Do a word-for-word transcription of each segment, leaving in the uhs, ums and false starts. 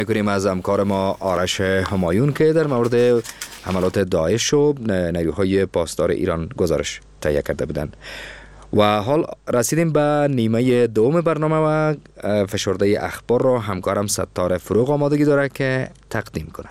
میکنیم از همکار ما آرش همایون که در مورد حملات داعش و نیروهای پاسدار ایران گزارش تهیه کرده بودند. و حال رسیدیم به نیمه دوم برنامه و فشرده اخبار را همکارم ستاره فروغ آمادگی داره که تقدیم کنه.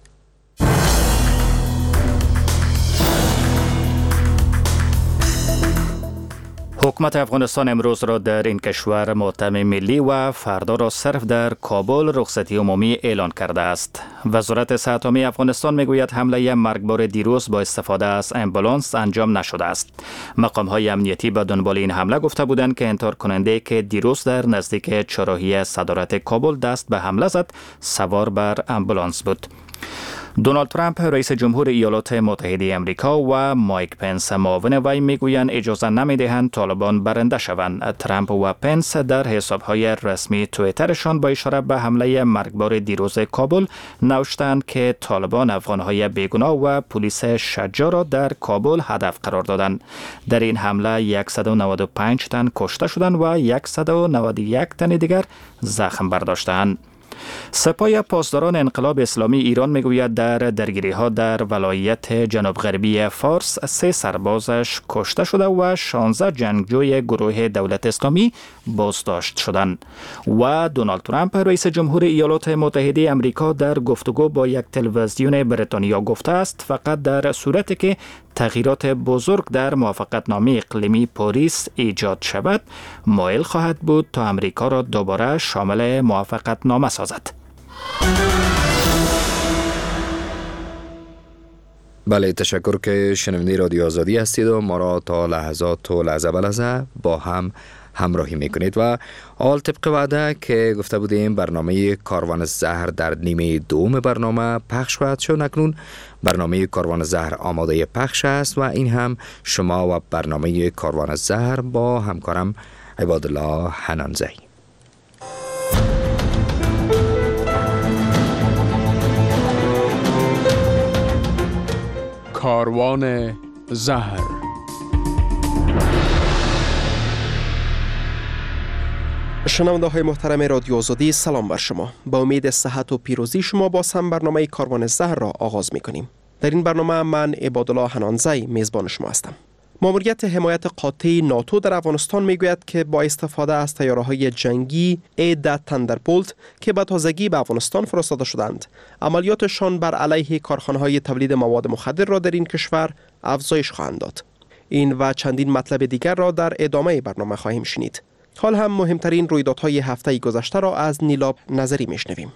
حکومت افغانستان امروز را در این کشور ماتم ملی و فردا را صرف در کابل رخصتی عمومی اعلان کرده است. وزارت صحت عامه افغانستان میگوید حمله مرگبار دیروز با استفاده از امبولانس انجام نشده است. مقام های امنیتی به دنبال این حمله گفته بودند که انکار کننده که دیروز در نزدیک چهارراهی صدارت کابل دست به حمله زد سوار بر امبولانس بود. دونالد ترامپ رئیس جمهور ایالات متحده آمریکا و مایک پنس معاون وی میگویند اجازه نمیدهند طالبان برنده شوند. ترامپ و پنس در حسابهای رسمی توییترشان با اشاره به حمله مرگبار دیروز کابل نوشتند که طالبان افغانهای بیگناه و پلیس شجاع را در کابل هدف قرار دادند. در این حمله صد و نود و پنج تن کشته شدند و صد و نود و یک تن دیگر زخم برداشتند. سپاه پاسداران انقلاب اسلامی ایران میگوید در درگیری ها در ولایت جنوب غربی فارس سه سربازش کشته شده و شانزده جنگجوی گروه دولت اسلامی بازداشت شدند. و دونالد ترامپ رئیس جمهور ایالات متحده آمریکا در گفتگو با یک تلویزیون بریتانیا گفته است فقط در صورتی که تغییرات بزرگ در موافقتنامه اقلیمی پاریس ایجاد شود مایل خواهد بود تا امریکا را دوباره شامل موافقتنامه سازد. بله، تشکر که شنونده رادیو آزادی هستید و ما را تا لحظات و لحظه به لحظه با هم همراهی میکنید. و حال طبق وعده که گفته بودیم برنامه کاروان زهر در نیمه دوم برنامه پخش خواهد شد. اکنون برنامه کاروان زهر آماده پخش است و این هم شما و برنامه کاروان زهر با همکارم عبادالله حنانزی. کاروان زهر. شنونده های محترم رادیو آزادی، سلام بر شما. با امید صحت و پیروزی شما باز هم برنامه کاروان زهر را آغاز می کنیم. در این برنامه من عبادالله حنانزی میزبان شما هستم. ماموریت حمایت قاطع ناتو در افغانستان میگوید که با استفاده از طیاره‌های جنگی ای ده تندربولت که به تازگی به افغانستان فرستاده شدند، عملیاتشان بر علیه کارخانه‌های تولید مواد مخدر را در این کشور افزایش خواهند داد. این و چندین مطلب دیگر را در ادامه برنامه خواهیم شنید. حال هم مهمترین رویدادهای هفته گذشته را از نیلاب نظری میشنویم.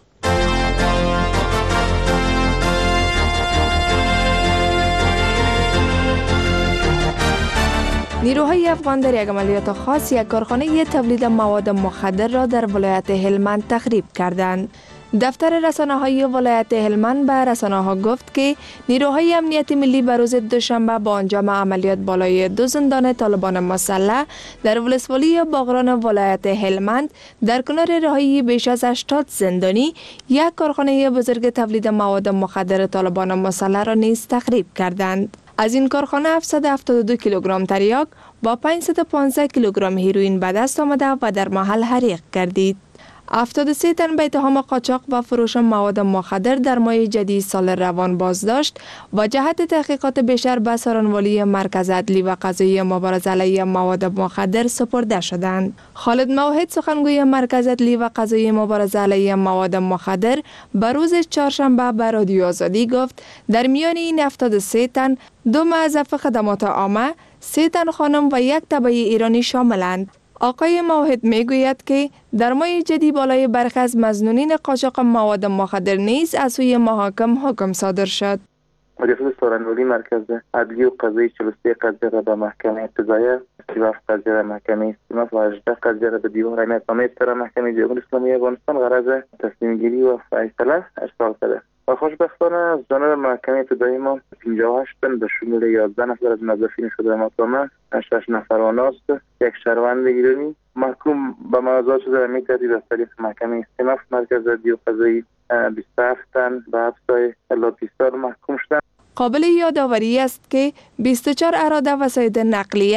نیروهای افغان در یک عملیات خاص یک کارخانه تولید مواد مخدر را در ولایت هلمند تخریب کردند. دفتر رسانه‌های ولایت هلمند به رسانه‌ها گفت که نیروهای امنیت ملی به روز دوشنبه با انجام عملیات بالای دو زندان طالبان مسلح در ولسوالی باغران ولایت هلمند در کنار رهایی بیش از هشتاد زندانی یک کارخانه بزرگ تولید مواد مخدر طالبان مسلح را نیز تخریب کردند. از این کارخانه هفتصد و هفتاد و دو کیلوگرم تریاک با پانصد و پانزده کیلوگرم هیروئین به دست آمده و در محل حریق گردید. هفتاد و سه تن به اتهام قاچاق و فروش مواد مخدر در ماه جدید سال روان بازداشت و جهت تحقیقات بیشتر به سارنوالی مرکز عدلی و قضایی مبارزه علیه مواد مخدر سپرده شدند. خالد موحد سخنگوی مرکز عدلی و قضایی مبارزه علیه مواد مخدر به روز چهارشنبه به رادیو آزادی گفت در میان این هفتاد و سه تن دو موظف خدمات عامه، سه تن خانم و یک تبعی ایرانی شاملند. آقای موحد میگوید که در ماه جدی بالای برخی از مظنونین قاچاق مواد مخدر نیز از سوی محاکم حکم صادر شد. مجلس سارنوالی مرکز عدلی و قضایی چهل و سه قضیه را به محکمه ابتدایه، سی و هفت قضیه را محکمه استیناف و هجده قضیه را به دیوان احکامه ابتدا محکمه جمهوری اسلامی افغانستان غرض تصمیم گیری و فیصله ارسال کرده. و خوشبختانه از جانب محکمه ابتدایی ما پنجاه و هشت تن به شمول یازده نفر از موظفین شده محکمه، شش نفر آناست، یک شهروند ایرانی محکوم به مجازات شده. می ترتیب از طریق محکمه استیناف مرکز عدلی و قضایی بیست و هفت تن به حبس الی بیست سال محکوم شدند. قابل یادآوری است که بیست و چهار اراده وسایل نقلیه،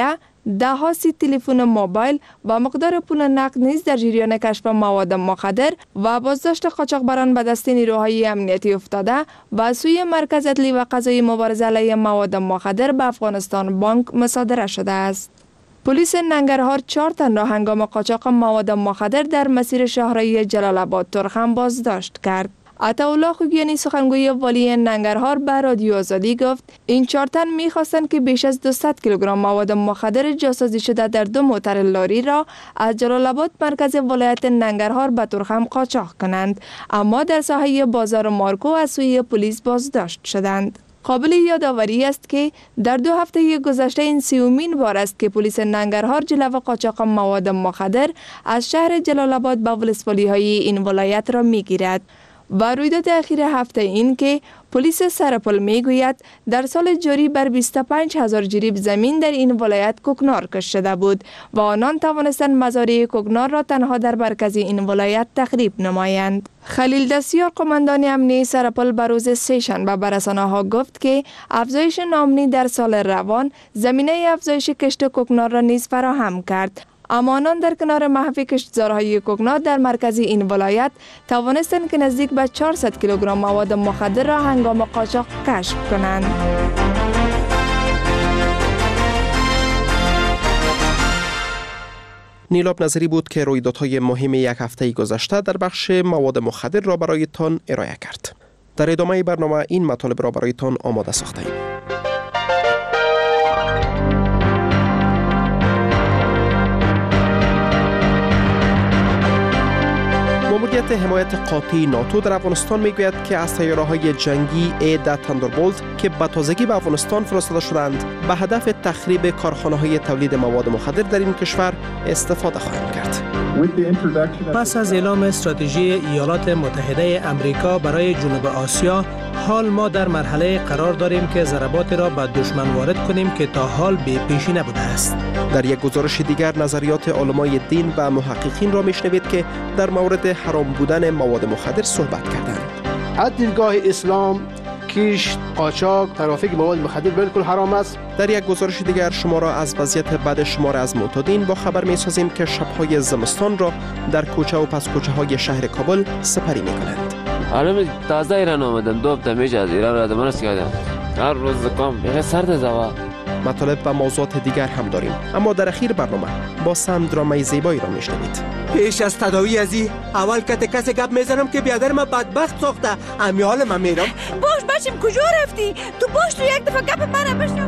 ده ها سی تلفن موبایل و مقدار پول نقد نیز در جریان کشف مواد مخدر و بازداشت قاچاقبران به دست نیروهای امنیتی افتاده و سوی مرکز عدلی و قضایی مبارزه علیه مواد مخدر به افغانستان بانک مصادره شده است. پلیس ننگرهار چهار تن را هنگام قاچاق مواد مخدر در مسیر شهرهای جلال آباد ترخم بازداشت کرد. عطاالله خوگیانی سخنگوی والی ننگرهار به رادیو آزادی گفت این چهار تن می‌خواستند که بیش از دویست کیلوگرم مواد مخدر جاسازی شده در دو موتر لاری را از جلال آباد مرکز ولایت ننگرهار به ترخم قاچاق کنند، اما در ساحه بازار مارکو از سوی پلیس بازداشت شدند. قابل یادآوری است که در دو هفته گذشته این سیومین بار است که پلیس ننگرهار جلو قاچاق مواد مخدر از شهر جلال آباد به ولسوالی های این ولایت را میگیرد. و رویداد اخیر هفته این که پلیس سرپل میگوید در سال جاری بر بیست و پنج هزار جریب زمین در این ولایت کوکنار کشته شده بود و آنان توانستند مزارع کوکنار را تنها در مرکز این ولایت تخریب نمایند. خلیل دستیار قماندان امنیتی سرپل به روز سه‌شنبه به رسانه‌ها گفت که افزایش ناامنی در سال روان زمینه افزایش کشت کوکنار را نیز فراهم کرد، اما آنان در کنار محو کشتزارهای کوکنار در مرکز این ولایت توانستند که نزدیک به چهارصد کیلوگرم مواد مخدر را هنگام قاچاق کشف کنند. نیلاب نظری بود که رویدادهای مهم یک هفته گذشته در بخش مواد مخدر را برایتان ارائه کرد. در ادامه برنامه این مطالب را برایتان آماده ساخته‌ایم. ماموریت حمایت قاطع ناتو در افغانستان میگوید که از طیاره‌های جنگی ای ده تاندربولت که به تازگی به افغانستان فرستاده شدند به هدف تخریب کارخانه‌های تولید مواد مخدر در این کشور استفاده خواهند کرد. پس از اعلام استراتژی ایالات متحده آمریکا برای جنوب آسیا، حال ما در مرحله قرار داریم که ضربات را به دشمن وارد کنیم که تا حال بی پیشی نبوده است. در یک گزارش دیگر نظریات علمای دین و محققین را میشنوید که در مورد حرام بودن مواد مخدر صحبت کردند. از دیدگاه اسلام کشت، قاچاق، ترافیک مواد مخدر بالکل حرام است. در یک گزارش دیگر شما را از وضعیت بد شمار از معتادین با خبر می‌سازیم که شب‌های زمستان را در کوچه و پس کوچه‌های شهر کابل سپری می‌کنند. حالا تازه ایران آمدم، دو هفته میشه از ایران را درست کردم. هر روز زکام میگه سرد زوا. مطالب و موضوعات دیگر هم داریم، اما در اخیر برنامه با سم درامای زیبایی را میشنوید. پیش از تداوی ازی اول کت کسی گپ میزنم که بیادر ما بدبخت ساخته، امیال من میرم. باش باشیم کجا رفتی؟ تو باش تو یک دفعه گپ من بشنو.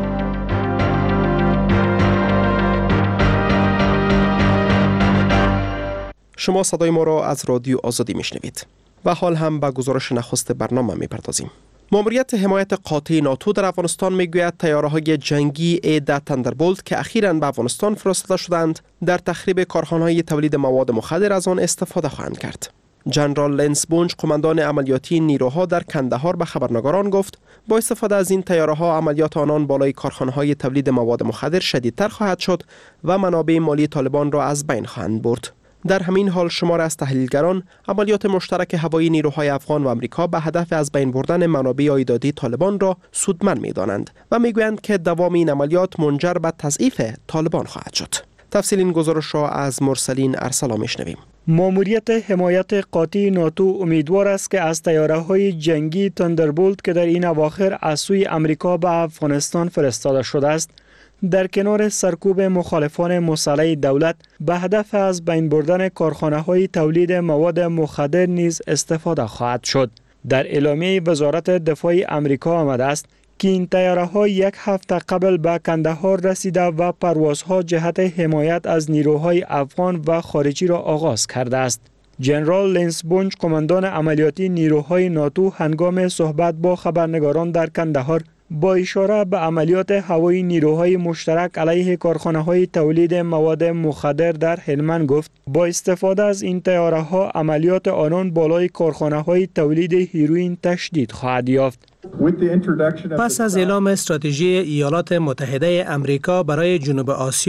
شما صدای ما را از رادیو آزادی میشنوید و حال هم به گزارش نخست برنامه میپردازیم. ماموریت حمایت قاطع ناتو در افغانستان میگوید طیاره‌های جنگی ای ده تاندربولت که اخیراً به افغانستان فرستاده شدند در تخریب کارخانه‌های تولید مواد مخدر از آن استفاده خواهند کرد. جنرال لنس بونج قماندان عملیاتی نیروها در کندهار به خبرنگاران گفت با استفاده از این طیاره‌ها عملیات آنان بالای کارخانه‌های تولید مواد مخدر شدیدتر خواهد شد و منابع مالی طالبان را از بین خواهند برد. در همین حال شمار از تحلیلگران عملیات مشترک هوایی نیروهای افغان و آمریکا به هدف از بین بردن منابع عایداتی طالبان را سودمند می‌دانند و می‌گویند که دوام این عملیات منجر به تضعیف طالبان خواهد شد. تفصیل این گزارش را از مرسلین ارسلا میشنویم. ماموریت حمایت قاطع ناتو امیدوار است که از طیاره‌های جنگی تاندربولت که در این اواخر از سوی آمریکا به افغانستان فرستاده شده است در کنار سرکوب مخالفان مسلح دولت به هدف از بین بردن کارخانه‌های تولید مواد مخدر نیز استفاده خواهد شد. در اعلامیه وزارت دفاع آمریکا آمده است که این طیاره‌ها یک هفته قبل به کندهار رسیده و پروازها جهت حمایت از نیروهای افغان و خارجی را آغاز کرده است. جنرال لنس بونج قماندان عملیاتی نیروهای ناتو هنگام صحبت با خبرنگاران در کندهار با اشاره به عملیات هوایی نیروهای مشترک علیه کارخانه‌های تولید مواد مخدر در هلمند گفت با استفاده از این طیاره‌ها عملیات آنان بالای کارخانه‌های تولید هیروئین تشدید خواهد یافت. پس از اعلام استراتژی ایالات متحده آمریکا برای جنوب آسیا،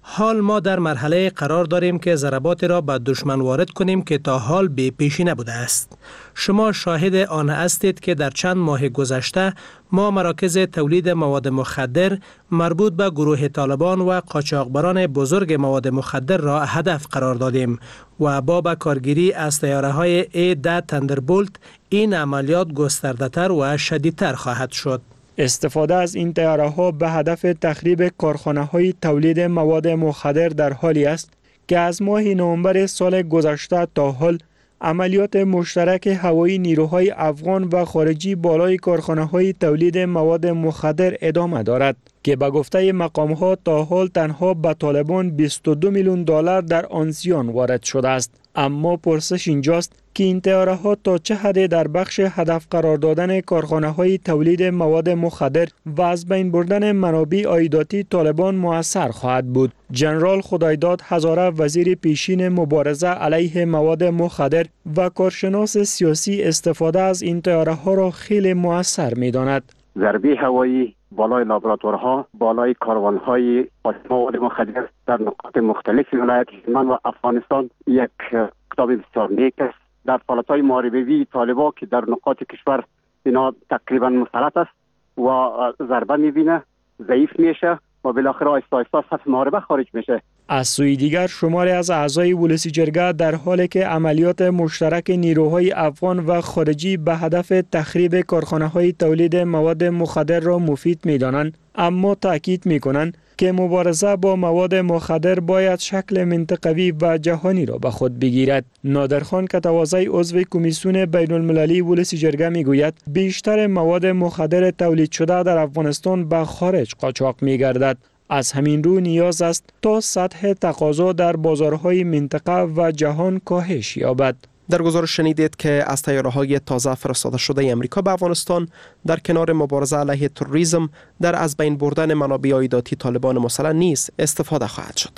حال ما در مرحله قرار داریم که ضربات را به دشمن وارد کنیم که تا حال بی پیشی نبوده است. شما شاهد آن هستید که در چند ماه گذشته ما مراکز تولید مواد مخدر مربوط به گروه طالبان و قاچاقبران بزرگ مواد مخدر را هدف قرار دادیم و با به کارگیری از طیاره‌های ای ده تندربولت این عملیات گسترده‌تر و شدیدتر خواهد شد. استفاده از این طیاره‌ها به هدف تخریب کارخانه‌های تولید مواد مخدر در حالی است که از ماه نوامبر سال گذشته تا حال عملیات مشترک هوایی نیروهای افغان و خارجی بالای کارخانه‌های تولید مواد مخدر ادامه دارد که به گفته مقام‌ها تا حال تنها به طالبان بیست و دو میلیون دلار در آن زیان وارد شده است. اما پرسش اینجاست که این طیاره‌ها تا چه حد در بخش هدف قرار دادن کارخانه‌های تولید مواد مخدر و از بین بردن منابع عایداتی طالبان مؤثر خواهد بود. جنرال خدایداد هزاره وزیر پیشین مبارزه علیه مواد مخدر و کارشناس سیاسی استفاده از این طیاره‌ها را خیلی مؤثر می‌داند. ضربه هوایی بالای لابراتوارها، بالای کاروان‌های مواد مخدر در نقاط مختلف ولایت هلمند و افغانستان یک کتاب بسیار نیک است. در فعالیت‌های محاربه‌ای طالبان که در نقاط کشور اینا تقریبا مسلط است و ضربه می‌بینه، ضعیف میشه و بالاخره آهسته آهسته از صف محاربه خارج میشه. از سوی دیگر شماری از اعضای ولسی جرگه در حالی که عملیات مشترک نیروهای افغان و خارجی به هدف تخریب کارخانه‌های تولید مواد مخدر را مفید می‌دانند، اما تأکید می‌کنند که مبارزه با مواد مخدر باید شکل منطقوی و جهانی را به خود بگیرد. نادرخان کتوازی عضو کمیسیون بین المللی ولسی جرگه میگوید بیشتر مواد مخدر تولید شده در افغانستان به خارج قاچاق می‌گردد. از همین رو نیاز است تا سطح تقاضا در بازارهای منطقه و جهان کاهش یابد. در گزارش شنیدید که از طیاره‌های تازه فرستاده شده امریکا به افغانستان در کنار مبارزه علیه تروریسم در از بین بردن منابع عایداتی طالبان مسلح نیز استفاده خواهد شد.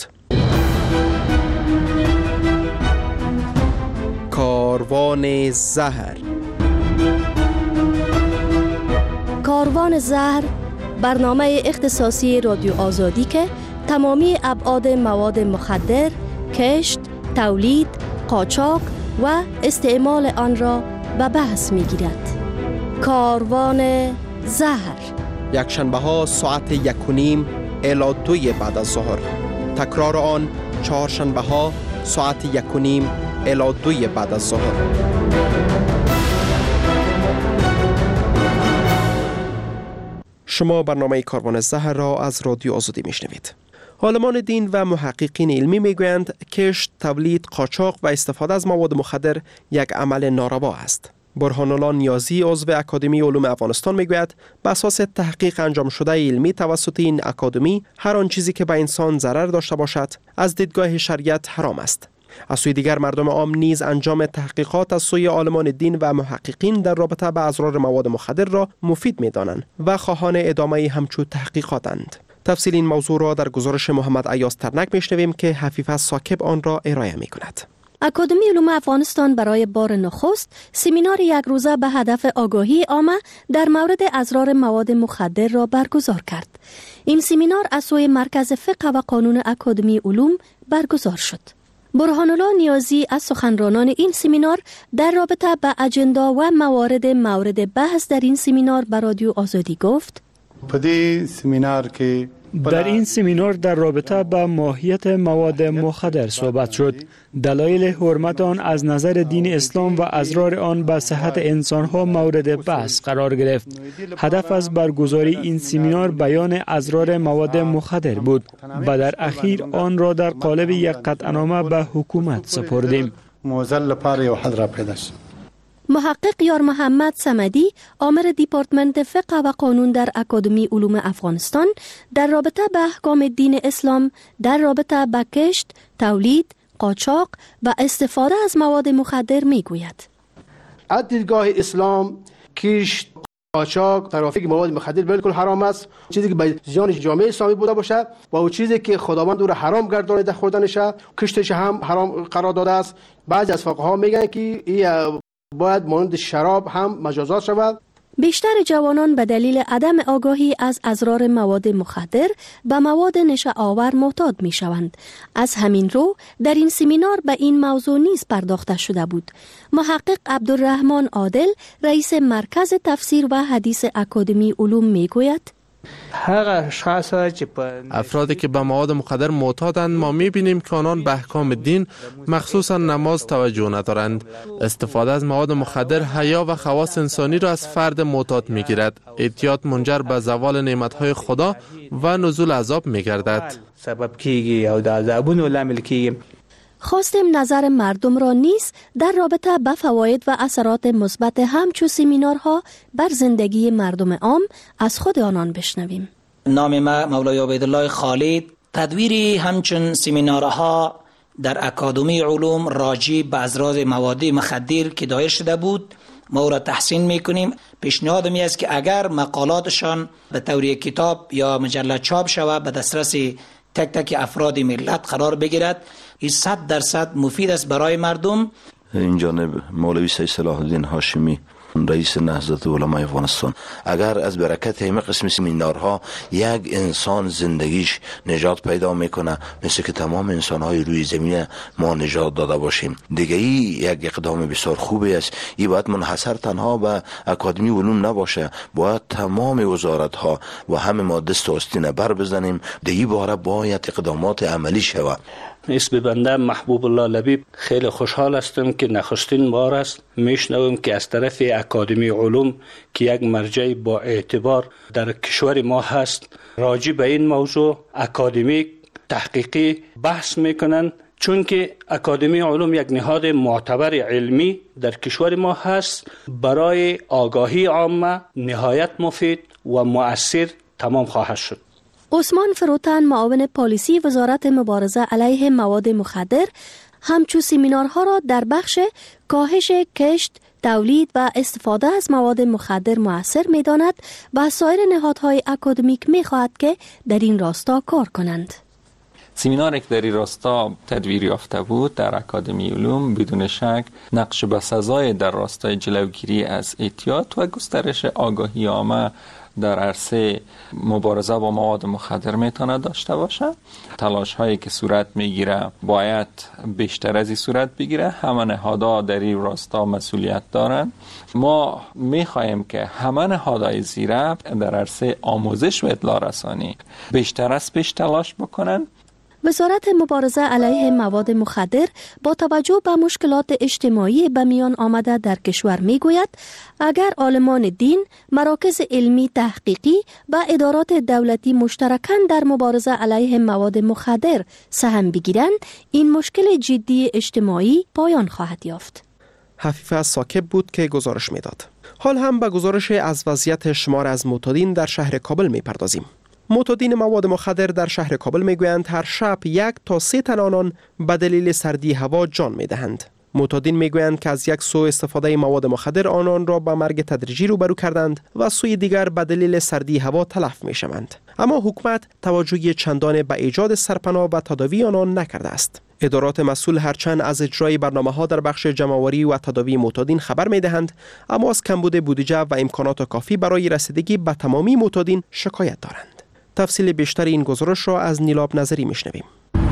کاروان زهر. کاروان زهر برنامه اختصاصی رادیو آزادی که تمامی ابعاد مواد مخدر، کشت، تولید، قاچاق و استعمال آن را به بحث می‌گیرد. کاروان زهر یک شنبه ها ساعت یک و نیم الی دوی بعد از ظهر. تکرار آن چهار شنبه ها ساعت یک و نیم الی دوی بعد از ظهر. شما برنامه کاروان زهر را از رادیو آزادی میشنوید. عالمان دین و محققین علمی میگویند کشت، تولید، قاچاق و استفاده از مواد مخدر یک عمل ناروا است. برهان الله نیازی عضو اکادمی علوم افغانستان میگوید بر اساس تحقیق انجام شده علمی توسط این اکادمی هر آن چیزی که به انسان ضرر داشته باشد از دیدگاه شریعت حرام است. از سوی دیگر مردم عام نیز انجام تحقیقات از سوی عالمان دین و محققین در رابطه با اضرار مواد مخدر را مفید می‌دانند و خواهان ادامه همچون تحقیقاتند. تفصیل این موضوع را در گزارش محمد ایاز ترنک میشنویم که حفیظ ساکب آن را ارائه می‌کند. اکادمی علوم افغانستان برای بار نخست سمینار یک روزه به هدف آگاهی عامه در مورد اضرار مواد مخدر را برگزار کرد. این سمینار از سوی مرکز فقه و قانون اکادمی علوم برگزار شد. برهان الله نیازی از سخنرانان این سمینار در رابطه به اجندا و موارد مورد بحث در این سمینار به رادیو آزادی گفت: پدی سمینار که در این سمینار در رابطه با ماهیت مواد مخدر صحبت شد. دلایل حرمت آن از نظر دین اسلام و اضرار آن به صحت انسانها مورد بحث قرار گرفت. هدف از برگزاری این سمینار بیان اضرار مواد مخدر بود و در اخیر آن را در قالب یک قطعنامه به حکومت سپردیم. موزل پاره و حضر پیدا شد. محقق یار محمد صمدی، آمر دیپارتمنت فقه و قانون در اکادمی علوم افغانستان، در رابطه به احکام دین اسلام در رابطه به کشت، تولید، قاچاق و استفاده از مواد مخدر میگوید: از دیدگاه اسلام کشت، قاچاق، ترافیک مواد مخدر بالکل حرام است. چیزی که به زیان جامعه اسلامی بوده باشه و اون چیزی که خداوند او را حرام گردانیده خوردنش، کشتش هم حرام قرار داده است. بعضی از فقها میگن که این باید مانند شراب هم مجازات شود. بیشتر جوانان به دلیل عدم آگاهی از اضرار مواد مخدر به مواد نشه آور معتاد می شوند. از همین رو در این سمینار به این موضوع نیز پرداخته شده بود. محقق عبدالرحمن عادل رئیس مرکز تفسیر و حدیث اکادمی علوم می گوید افرادی که به مواد مخدر معتادند ما می‌بینیم که آنان به احکام دین مخصوصا نماز توجه ندارند. استفاده از مواد مخدر حیا و خواص انسانی را از فرد معتاد می‌گیرد. اعتیاد منجر به زوال نعمت‌های خدا و نزول عذاب می‌گردد. خواستیم نظر مردم را نیز در رابطه با فواید و اثرات مثبت همچو سمینارها بر زندگی مردم عام از خود آنان بشنویم. نام ما مولای عبیدالله خالد. تدویر همچون سمینارها در اکادمی علوم راجع به اضرار مواد مخدر که دایر شده بود ما را تحسین میکنیم. پیشنهاد می است که اگر مقالاتشان به طور کتاب یا مجله چاپ شود به دسترس تک تک افراد ملت قرار بگیرد، این صد درصد مفید است برای مردم. این جانب مولوی سید صلاح الدین هاشمی رئیس نهضت علمای افغانستان، اگر از برکت همه قسم سمینارها یک انسان زندگیش نجات پیدا میکنه مثل که تمام انسانهای روی زمین ما نجات داده باشیم دیگه، ای یک اقدام بسیار خوبی است. این باید منحصر تنها به اکادمی علوم نباشه، باید تمام وزارت ها و همه ما دست و آستین بر بزنیم. در این باره باید اقدامات عملی شود. اسم بنده محبوب الله لبیب. خیلی خوشحال هستم که نخستین بار است میشنوم که از طرف اکادمی علوم که یک مرجع با اعتبار در کشور ما هست راجع به این موضوع اکادمیک تحقیقی بحث میکنن، چون که اکادمی علوم یک نهاد معتبر علمی در کشور ما هست. برای آگاهی عامه نهایت مفید و مؤثر تمام خواهد شد. عثمان فروتن معاون پالیسی وزارت مبارزه علیه مواد مخدر همچو سمینارها را در بخش کاهش کشت، تولید و استفاده از مواد مخدر مؤثر می داند و سایر نهادهای اکادمیک می خواهد که در این راستا کار کنند. سمیناری که در این راستا تدویر یافته بود در اکادمی علوم بدون شک نقش بسزای در راستای جلوگیری از اعتیاد و گسترش آگاهی عامه در عرصه مبارزه با مواد مخدر میتونه داشته باشه. تلاش هایی که صورت میگیره باید بیشتر از این صورت بگیره. همه نهادها در این راستا مسئولیت دارن. ما میخواهیم که همه نهادهای زیره در عرصه آموزش و اطلاع رسانی بیشتر از پیش تلاش بکنن. وزارت مبارزه علیه مواد مخدر با توجه به مشکلات اجتماعی به میان آمده در کشور میگوید اگر عالمان دین، مراکز علمی تحقیقی و ادارات دولتی مشترکاً در مبارزه علیه مواد مخدر سهم بگیرند، این مشکل جدی اجتماعی پایان خواهد یافت. حفیف از ساکب بود که گزارش میداد. حال هم به گزارش از وضعیت شمار از معتادین در شهر کابل میپردازیم. معتادین مواد مخدر در شهر کابل میگویند هر شب یک تا سه تن آنان به دلیل سردی هوا جان میدهند. معتادین میگویند که از یک سو استفاده مواد مخدر آنان را به مرگ تدریجی روبرو کردند و سوی دیگر به دلیل سردی هوا تلف میشوند. اما حکومت توجهی چندان به ایجاد سرپناه و تداوی آنان نکرده است. ادارات مسئول هرچند از اجرای برنامه‌ها در بخش جمع‌آوری و تداوی معتادین خبر می‌دهند، اما از کمبود بودجه و امکانات کافی برای رسیدگی به تمامی معتادین شکایت دارند. تفصیل بیشتر این گزارش را از نیلاب نظری میشنویم.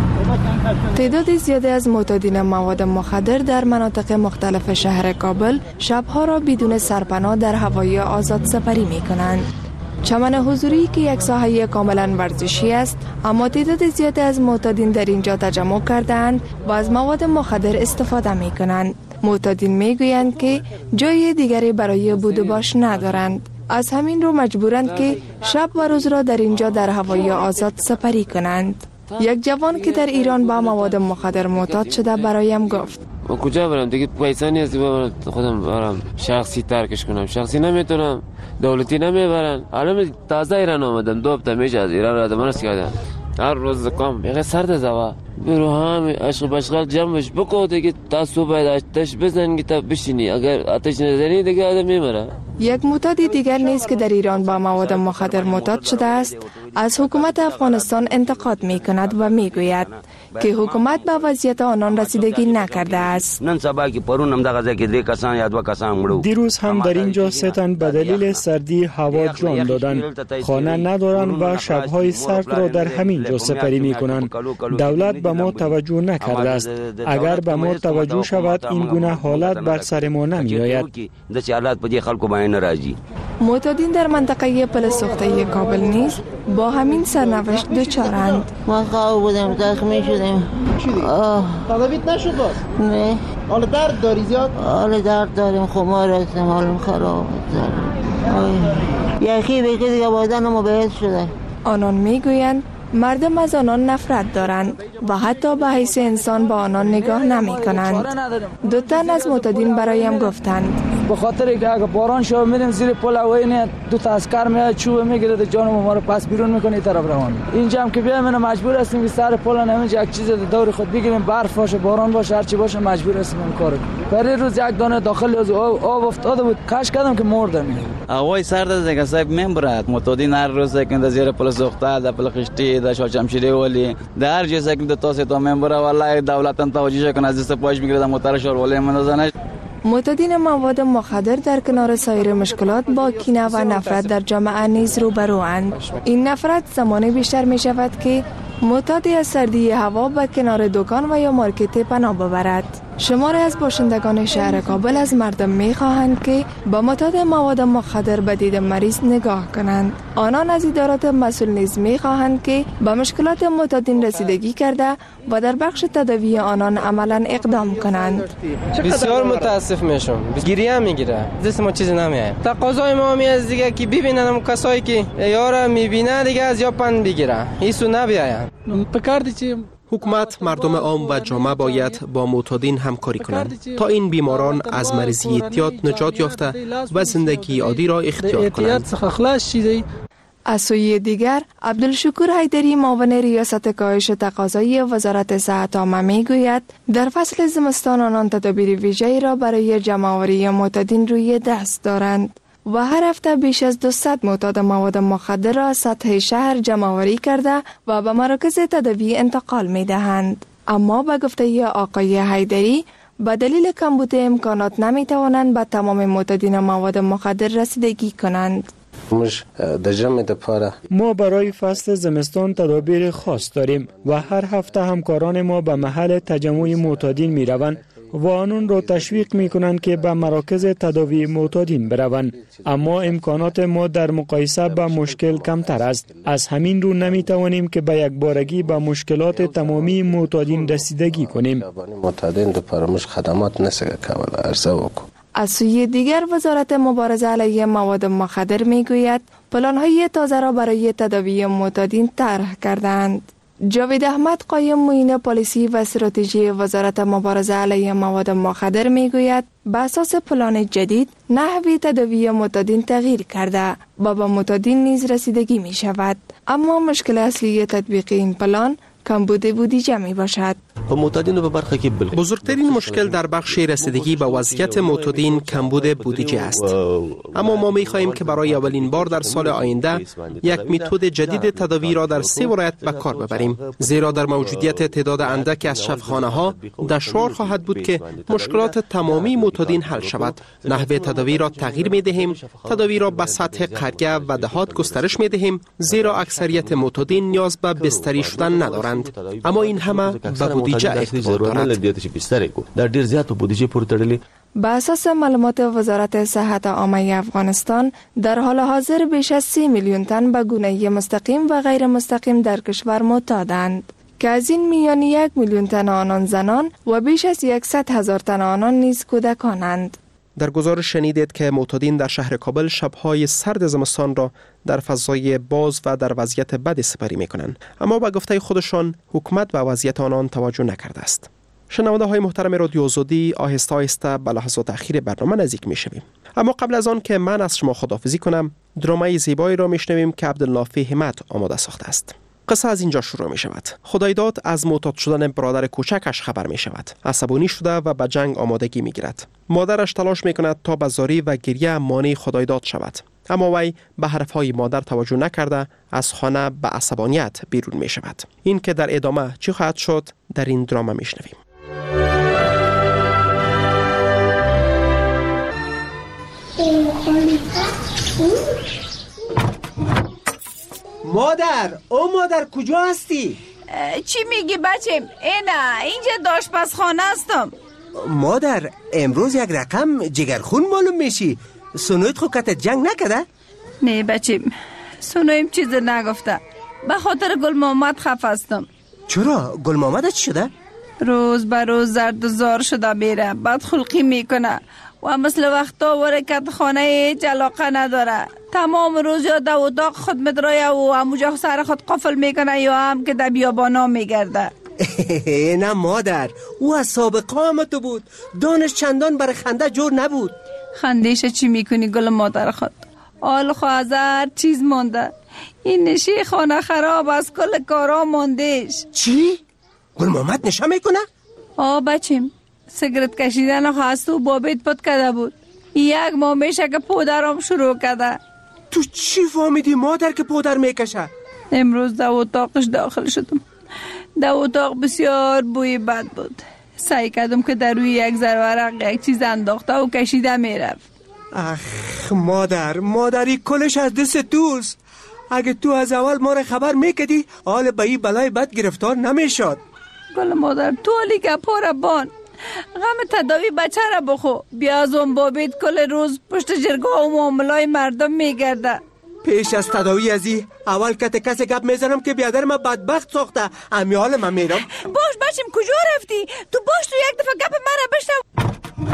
تعداد زیادی از معتادین مواد مخدر در مناطق مختلف شهر کابل شبها را بدون سرپناه در هوای آزاد سپری می کنند. چمن حضوری که یک ساحه کاملا ورزشی است، اما تعداد زیادی از معتادین در اینجا تجمع کردند و از مواد مخدر استفاده می کنند. معتادین می گویند که جای دیگری برای بود و باش ندارند. از همین رو مجبورند که شب و روز را در اینجا در هوای آزاد سپری کنند. یک جوان که در ایران با مواد مخدر معتاد شده برایم گفت من کجا برم دیگه، پیسه نیست خودم برم شخصی ترکش کنم، شخصی نمیتونم، دولتی نمیبرن. الان تازه ایران آمدم، دو هفته میشه از ایران رفتم، من کردم هر روز کام یه سرد زوا برو هم عشق بشغل جمعش بکو دیگه، تا صبح آتش بزن که تا بشینی، اگر آتش نزنی دیگه آدم میمره. یک معتادی دیگر نیست که در ایران با مواد مخدر معتاد شده است، از حکومت افغانستان انتقاد می کند و می گوید که حکومت به وضعیت آنان رسیدگی نکرده است. دیروز هم در اینجا سه تن به دلیل سردی هوا جان دادند. خانه ندارند و شبهای سرد را در همین جا سپری می کنند. دولت به ما توجه نکرده است. اگر به ما توجه شود این گونه حالت بر سر ما نمی آید. معتادین در منطقه پل سوخته کابل نیز با همین سرنوشت دچارند. ما خواب بودم زخمی شدیم. تداویت نشد باز؟ نه. حال درد داری زیاد؟ حال درد داریم، خمار هستم، حالم خراب یخی بگه دیگه بدنم بهت شده. آنان میگویند مردم از آنان نفرت دارند و حتی به حیث انسان با آنان نگاه نمی کنند. دو تن از معتادین برایم گفتند به خاطر که اگه باران شو میریم زیر پل هوایی دو تا اسکر میاد چوب میگیره جان ما رو پس بیرون میکنه این طرف روان. اینجا هم که بیایم مجبور هستیم که سر پل نمیشه یک چیز دور خود بگیریم، برف باشه باران باشه هر چی باشه مجبور هستیم این کارو. برای روز یک دانه داخل از آب افتاده بود کش کردم که مردم. هوای سرد از دیگه صاحب میبرد معتادین هر روز که زیر پل سوخته در پل خشتی در شمشیری ولی در هر جای که تا سه تا میبره والله دولت توجه کنه از دست پاش میگیره موتورش رو ولی مندازنش. معتادین مواد مخدر در کنار سایر مشکلات با کینه و نفرت در جامعه نیز روبروند. این نفرت زمانی بیشتر می شود که معتادی از سردی هوا به کنار دکان و یا مارکت پناه ببرد. شماری از باشندگان شهر کابل از مردم می خواهند که با معتاد مواد مخدر به دید مریض نگاه کنند. آنان از ادارات مسئول نیز می خواهند که به مشکلات معتادین رسیدگی کرده و در بخش تداوی آنان عملا اقدام کنند. بسیار متاسف میشم. گریه میگیره. دست ما چیزی نمیاد. تقاضای ما می از دیگه که ببینن کسایی که یارا میبینه دیگه از یا پن بگیره. هیچ نبیاین. پکاردی چی حکومت، مردم عام و جامعه باید با معتادین همکاری کنند تا این بیماران از مریضی اعتیاد نجات یافته و زندگی عادی را اختیار کنند. از سوی دیگر عبدالشکور حیدری معاون ریاست کاهش تقاضای وزارت صحت عامه میگوید در فصل زمستان آنان تدابیر ویژه‌ای را برای جمع‌آوری معتادین روی دست دارند و هر هفته بیش از دویست معتاد مواد مخدر را از سطح شهر جمع‌آوری کرده و به مراکز تداوی انتقال می دهند. اما به گفته آقای حیدری به دلیل کمبود امکانات نمی توانند به تمام معتادین مواد مخدر رسیدگی کنند. ما برای فصل زمستان تدابیر خاص داریم و هر هفته همکاران ما به محل تجمع معتادین می روند و آنان را تشویق می کنند که به مراکز تداوی معتادین بروند. اما امکانات ما در مقایسه با مشکل کمتر است. از همین رو نمی توانیم که به یک بارگی به مشکلات تمامی معتادین رسیدگی کنیم. معتادین دو پرمش خدمات نسگه کامل عرضه وکن. از سوی دیگر وزارت مبارزه علیه مواد مخدر می گوید پلان‌های تازه را برای تداوی معتادین طرح کردند. جاوید احمد قایم معین پالیسی و استراتژی وزارت مبارزه علیه مواد مخدر می گوید به اساس پلان جدید نحوی تداوی معتادین تغییر کرده و به معتادین نیز رسیدگی می شود. اما مشکل اصلی تطبیق این پلان کمبود بودجه می باشد. بزرگترین مشکل در بخش رسیدگی به وضعیت معتادین کمبود بودجه است. اما ما می خواهیم که برای اولین بار در سال آینده یک متد جدید تداوی را در سه ولایت به کار ببریم، زیرا در موجودیت تعداد اندک از شفاخانه ها دشوار خواهد بود که مشکلات تمامی معتادین حل شود. نحوه تداوی را تغییر می دهیم، تداوی را به سطح قریه و دهات گسترش می دهیم، زیرا اکثریت معتادین نیاز به بستری شدن ندارند. اما این همه به بودجه اعتبار دارد. به اساس معلومات وزارت صحت عامه افغانستان در حال حاضر بیش از سی میلیون تن به گونه مستقیم و غیر مستقیم در کشور معتادند که از این میان یک میلیون تن آنان زنان و بیش از صد هزار تن آنان نیز کودکانند. در گزارش شنیدید که معتادین در شهر کابل شبهای سرد زمستان را در فضای باز و در وضعیت بد سپری می کنند، اما با گفته خودشان حکومت به وضعیت آنان توجه نکرده است. شنونده های محترم رادیو آزادی، آهسته آهسته به لحظات اخیر برنامه نزدیک می شویم. اما قبل از آن که من از شما خداحافظی کنم، درامای زیبایی را می شنویم که عبدالنافع همت آماده ساخته است. قصه از اینجا شروع می شود. خدایداد از معتاد شدن برادر کوچکش خبر می شود. عصبانی شده و به جنگ آمادگی می گیرد. مادرش تلاش می کند تا به زاری و گریه مانع خدایداد شود. اما وی به حرفهای مادر توجه نکرده از خانه به عصبانیت بیرون می شود. این که در ادامه چی خواهد شد در این دراما می شنویم. مادر، او مادر کجا هستی؟ چی میگی بچم؟ اینا اینجا داشپزخانه هستم. مادر، امروز یک رقم جگرخون معلوم میشی. سنویت خو کت جنگ نکده؟ نه بچم، سنویم چیز نگفته. به خاطر گل محمد خفه هستم. چرا؟ گل محمد چی شده؟ روز به روز زرد و زار شده میره، بد خلقی میکنه و مثل وقتا ورکت خانه جلاقه نداره. تمام روز یا در اتاق خود مدرایه و همونجا سر خود قفل میکنه یا هم که در بیابانا میگرده. نه مادر، او از سابقه آمده بود. دانش چندان برای خنده جور نبود. خندیش چی میکنی گل مادر خود؟ آل خوازر چیز مانده. این نشی خانه خراب از کل کارا ماندهش. چی؟ گل محمد نشه میکنه؟ آه بچیم، سیگرت کشیدن خواست و بابیت پد کده بود. یک ماه میشه که پودرم شروع کده. تو چی فهمیدی مادر که پودر میکشه؟ امروز در اتاقش داخل شدم. در اتاق بسیار بوی بد بود. سعی کردم که در روی یک ذره یک چیز انداخته و کشیده میرفت. اخ مادر، مادری کلش از دست توست. اگه تو از اول ما را خبر میکدی حال به این بلای بد گرفتار نمیشد. گل مادر تولی که پاره بان غم تداوی بچه را بخو. بیا از اون بابید کل روز پشت جرگاه و معاملای مردم میگرده. پیش از تداوی ازی اول که کسی گپ میزنم که بیادر من بدبخت ساخته. امی حال من میرم. باش بچیم کجا رفتی؟ تو باش تو یک دفعه گپ من را بشنو.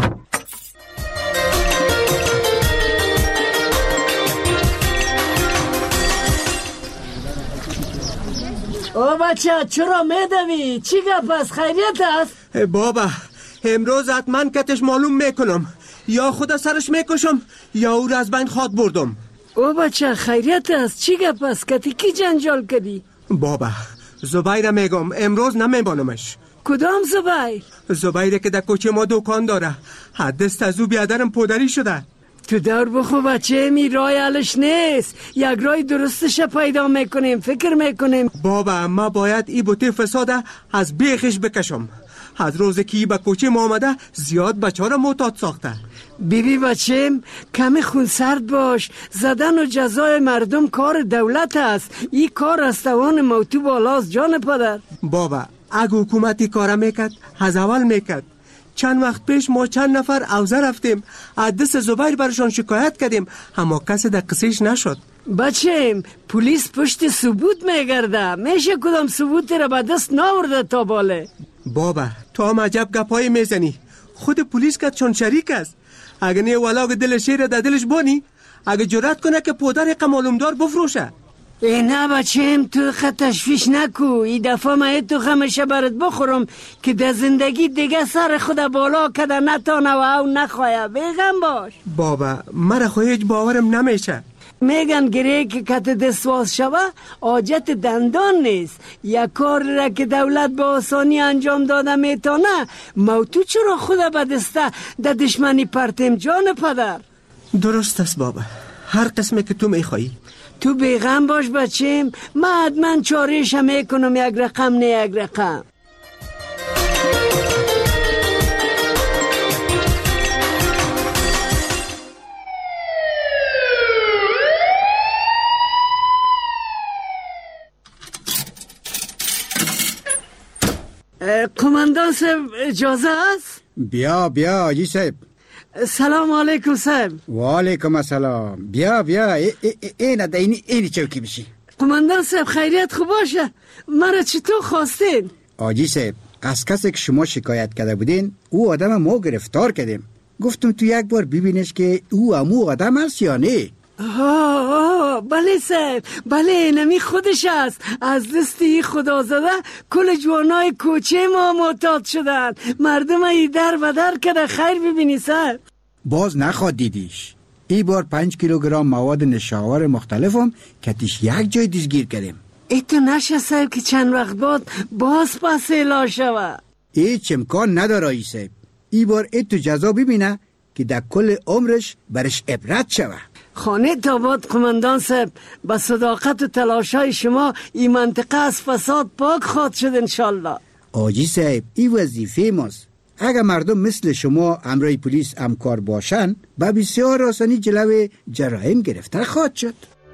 او بچه چرا میدوی؟ چی گپ است؟ خیریت است؟ بابا امروز حتما کتش معلوم میکنم. یا خود سرش میکشم یا او را از بین خواد بردم. او بچه خیریت است؟ چی گپ است؟ کتی کی جنجال کردی؟ بابا زبیر میگم امروز نمیبانمش. کدام زبیر؟ زبیر که در کوچه ما دکان داره. حدست از او بیادرم پودری شده. تو دور بخو بچه، می رای علش نیست. یک رای درستش پیدا میکنیم، فکر میکنیم. بابا ما باید ای بوته فساده از بیخش بکشم. از روز که ای به کوچه ما آمده زیاد بچه ها را معتاد ساخته. بیبی بچم کمی خونسرد باش. زدن و جزای مردم کار دولت است. این کار از توان موتو بالاست جان پدر. بابا اگه حکومتی کار میکرد از اول میکرد. چند وقت پیش ما چند نفر اوزه رفتیم، از دست زبیر برشان شکایت کردیم، اما کسی در قصیش نشد. بچم پلیس پشت ثبوت میگرده. میشه کدام ثبوت را به دست ناورده تا باله. بابا تو هم عجب گپایی میزنی. خود پلیس که چون شریک است. اگه نه ولاگ دل شیر در دلش بانی، اگه جرأت کنه که پودر یک معلومدار بفروشه. ای نه بچم تو خط تشویش نکو. این دفعه من تو خمشه برات بخورم که در زندگی دیگه سر خود بالا کده نتانه و او نخواه. بیغم باش. بابا مرا خو هیچ باورم نمیشه. میگن گره که کت دستواز شوه حاجت دندان نیست. یک کار را که دولت به آسانی انجام داده میتونه، موتو چرا خود به دسته در دشمنی پرتیم جان پدر؟ درست است بابا، هر قسمه که تو میخوایی. تو بیغم باش بچیم، من حتما چاریش میکنم. یک رقم نه یک رقم. قماندان صاحب اجازه است؟ بیا بیا آجی صاحب. سلام علیکم صاحب. و علیکم السلام. بیا بیا این ده این این چوکی بشی. قماندان صاحب خیریت خوب باشه. مرا چطور خواستین؟ آجی صاحب از کسی که شما شکایت کرده بودین او آدم ما گرفتار کردیم. گفتم تو یک بار ببینش که او امو آدم است یا نه. آه آه بله صاحب، بله نمی خودش است. از دستی خدا زده کل جوانای کوچه ما معتاد شدن. مردم ای در و در کده. خیر ببینی صاحب. باز نخواد دیدیش. ای بار پنج کیلوگرم مواد نشاور مختلفم کتیش یک جای دستگیر کردیم. ای تو نشه صاحب که چند وقت بعد باز پس اعلا شوه. هیچ امکان نداره ای صاحب. ای بار ای تو جزا ببینه که در کل عمرش برش عبرت شوه. خانه تاباد قماندان صاحب، با صداقت و تلاشای شما این منطقه از فساد پاک خواهد شد انشالله. آجی صاحب، این وظیفه ماست. اگر مردم مثل شما امرای پلیس همکار باشن، با بسیار آسانی جلوی جرایم گرفتار خواهد شد.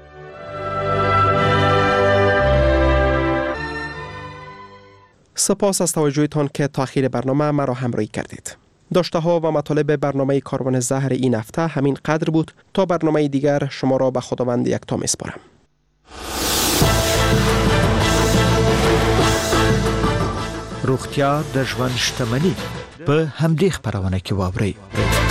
سپاس از توجهتان که تا آخر برنامه مرا همراهی کردید. داشته ها و مطالب برنامه کاروان زهر این هفته همین قدر بود. تا برنامه دیگر شما را به خداوند یکتا میسپارم. روغتیا د ژوند شتمني په همدې خبرونه کې واورئ.